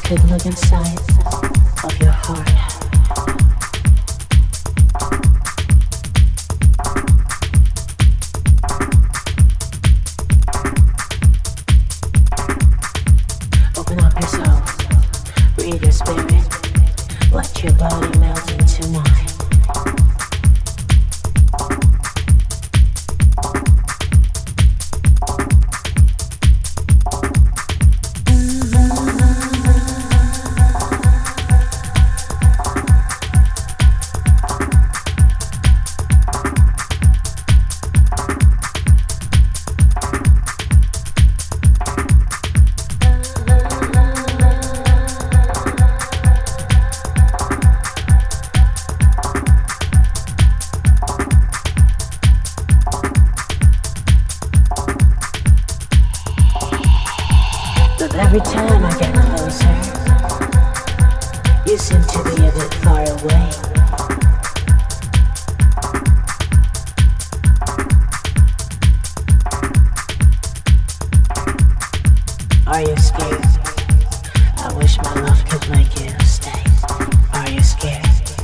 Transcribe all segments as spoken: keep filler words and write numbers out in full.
could look inside of your heart. Open up your soul, breathe your spirit, let your body melt into mine. Every time I get closer, you seem to be a bit far away. Are you scared? I wish my love could make you stay. Are you scared?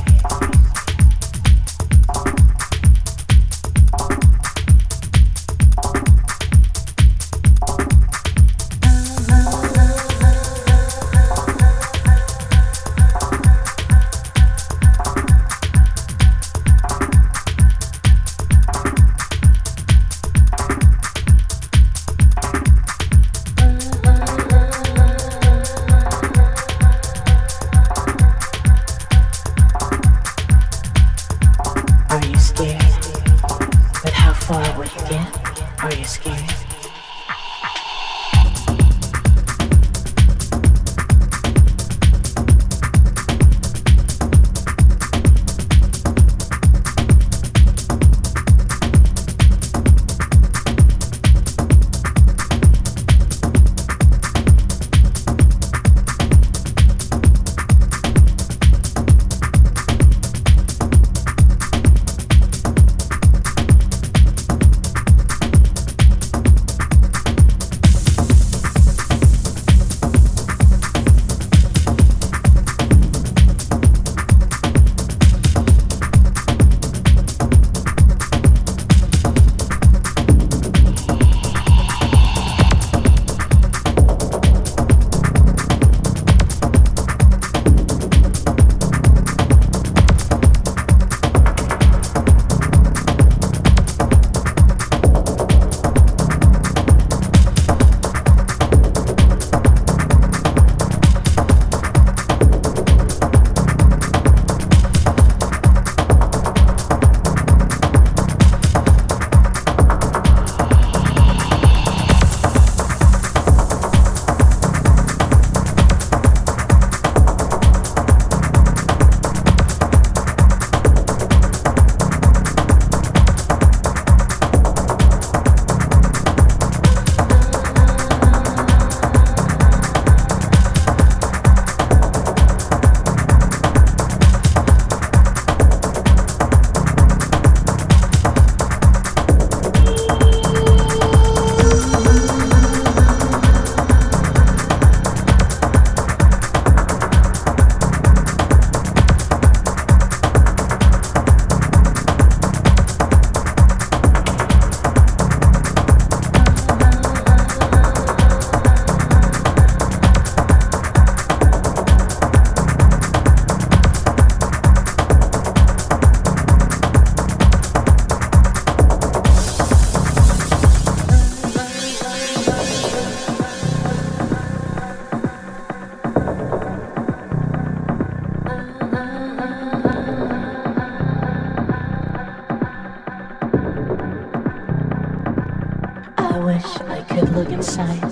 Inside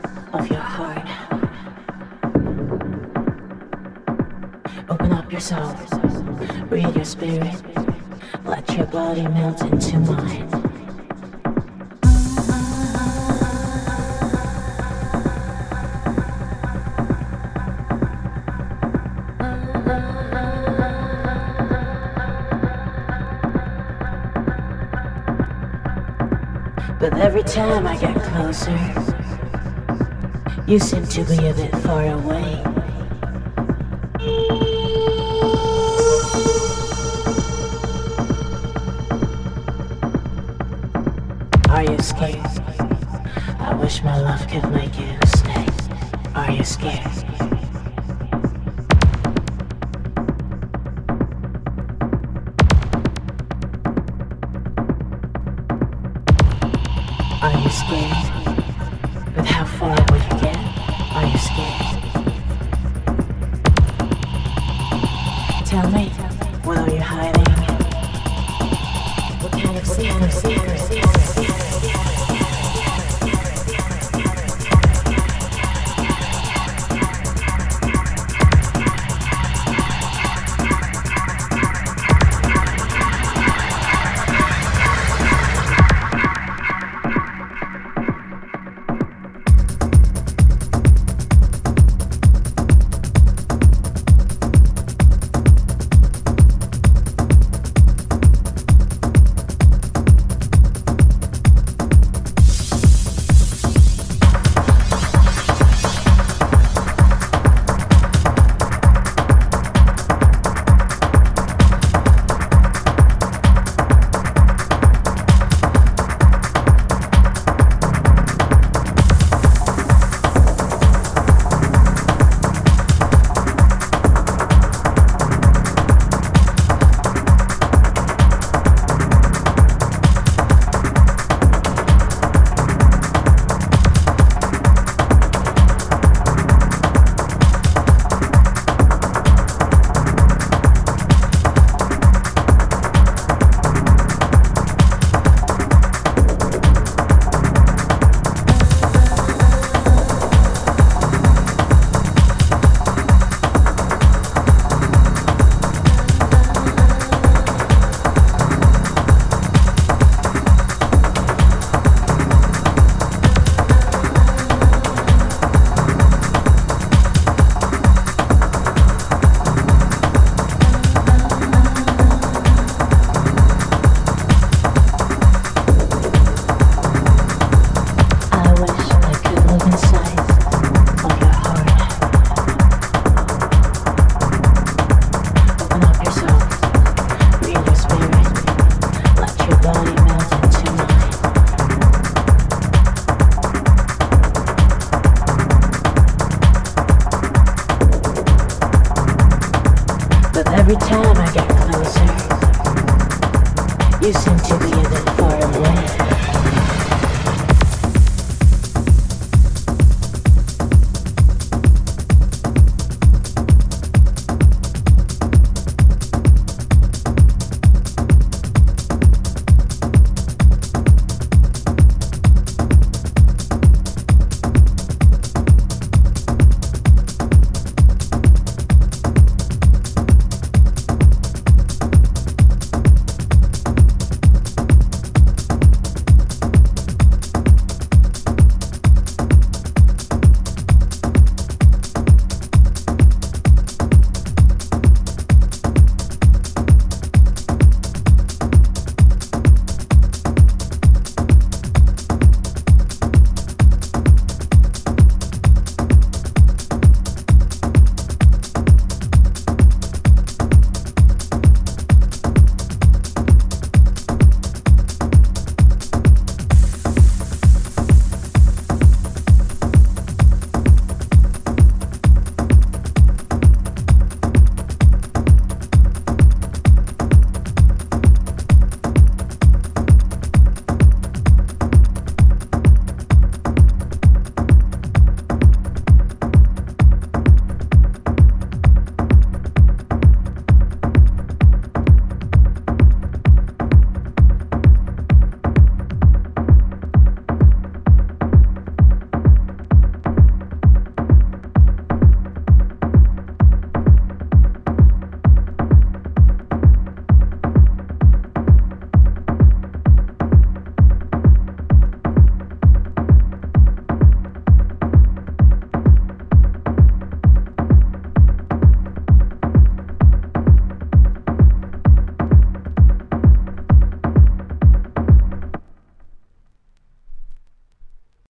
of your heart. Open up your soul, breathe your spirit, let your body melt into mine. But every time I get closer, you seem to be a bit far away. my love could make you stay. Are you scared? Are you scared? But how far will you get? Are you scared? Tell me, what are you hiding? What kind of secret, secret, secret, secret? Every time I get closer, you seem to be